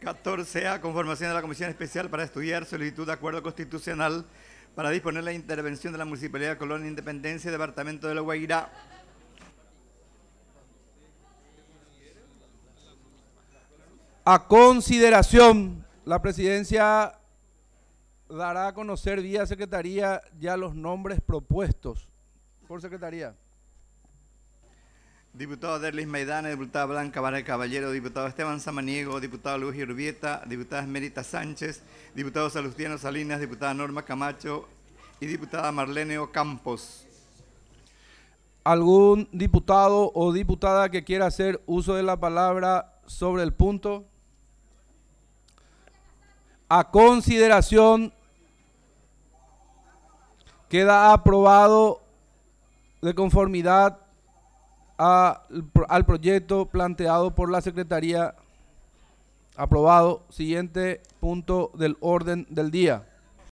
14A, conformación de la Comisión Especial para estudiar solicitud de acuerdo constitucional para disponer la intervención de la Municipalidad de Colonia Independencia, Departamento de La Guairá. A consideración, la Presidencia dará a conocer vía Secretaría ya los nombres propuestos por Secretaría. Diputado Derlis Maidana, diputada Blanca Vara Caballero, diputado Esteban Samaniego, diputado Luis Urbieta, diputada Esmerita Sánchez, diputado Salustiano Salinas, diputada Norma Camacho y diputada Marlene Ocampos. ¿Algún diputado o diputada que quiera hacer uso de la palabra sobre el punto? A consideración, queda aprobado de conformidad al proyecto planteado por la Secretaría. Aprobado. Siguiente punto del orden del día.